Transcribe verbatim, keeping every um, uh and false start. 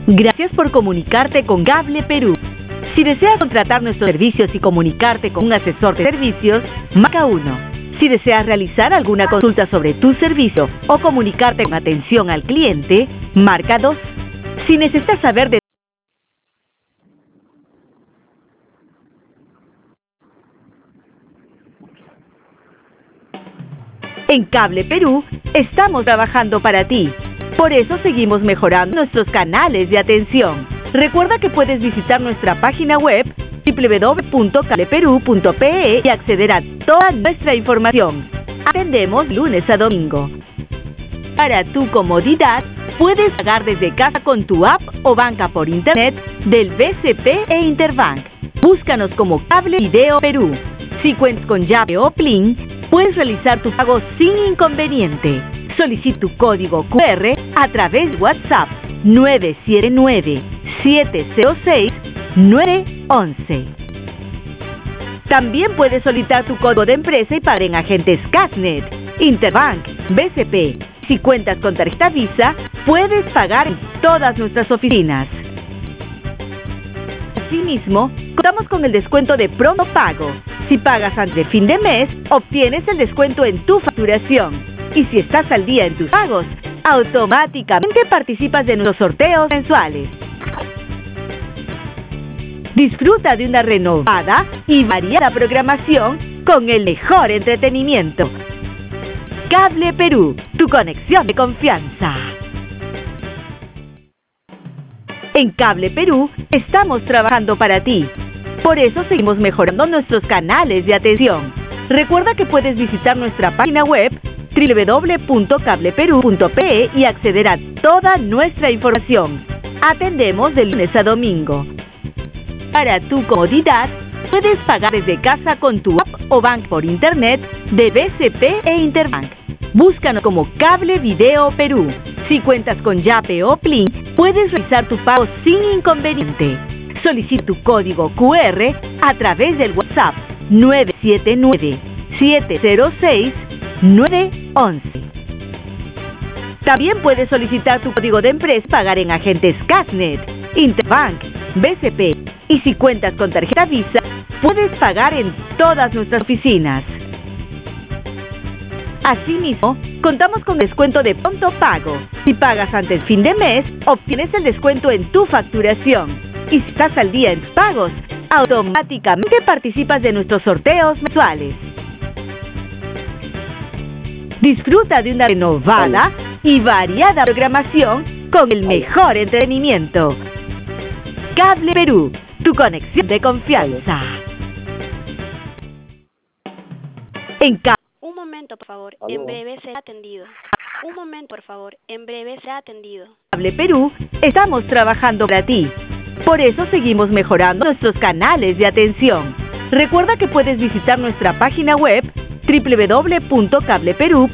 Gracias por comunicarte con Cable Perú. Si deseas contratar nuestros servicios y comunicarte con un asesor de servicios, marca uno. Si deseas realizar alguna consulta sobre tu servicio o comunicarte con atención al cliente, marca dos. Si necesitas saber de En Cable Perú, estamos trabajando para ti. Por eso seguimos mejorando nuestros canales de atención. Recuerda que puedes visitar nuestra página web doble u doble u doble u punto cable perú punto pe e y acceder a toda nuestra información. Atendemos lunes a domingo. Para tu comodidad, puedes pagar desde casa con tu app o banca por internet del B C P e Interbank. Búscanos como Cable Video Perú. Si cuentas con llave o PLIN, puedes realizar tu pago sin inconveniente. Solicita tu código cu erre a través de WhatsApp nueve siete nueve, siete cero seis, nueve uno uno. También puedes solicitar tu código de empresa y pagar en agentes Cashnet, Interbank, B C P. Si cuentas con tarjeta Visa, puedes pagar en todas nuestras oficinas. Asimismo, contamos con el descuento de Pronto Pago. Si pagas antes de fin de mes, obtienes el descuento en tu facturación. Y si estás al día en tus pagos, automáticamente participas de nuestros sorteos mensuales. Disfruta de una renovada y variada programación con el mejor entretenimiento. Cable Perú, tu conexión de confianza. En Cable Perú, estamos trabajando para ti. Por eso seguimos mejorando nuestros canales de atención. Recuerda que puedes visitar nuestra página web doble u doble u doble u punto cable perú punto pe e y acceder a toda nuestra información. Atendemos de lunes a domingo. Para tu comodidad, puedes pagar desde casa con tu app o banco por internet de B C P e Interbank. Búscanos como Cable Video Perú. Si cuentas con llave o PLIN, puedes realizar tu pago sin inconveniente. Solicita tu código cu erre a través del WhatsApp nueve siete nueve, siete cero seis, nueve uno uno. También puedes solicitar tu código de empresa y pagar en agentes Cashnet, Interbank, B C P. Y si cuentas con tarjeta Visa, puedes pagar en todas nuestras oficinas. Asimismo, contamos con descuento de Pronto Pago. Si pagas antes del fin de mes, obtienes el descuento en tu facturación. Y si estás al día en tus pagos, automáticamente participas de nuestros sorteos mensuales. Disfruta de una renovada y variada programación con el mejor entretenimiento. Cable Perú, tu conexión de confianza. En Cable Un momento, por favor. ¿Aló? En breve será atendido. Un momento, por favor. En breve será atendido. Cable Perú, estamos trabajando para ti. Por eso seguimos mejorando nuestros canales de atención. Recuerda que puedes visitar nuestra página web doble u doble u doble u punto cable perú punto pe e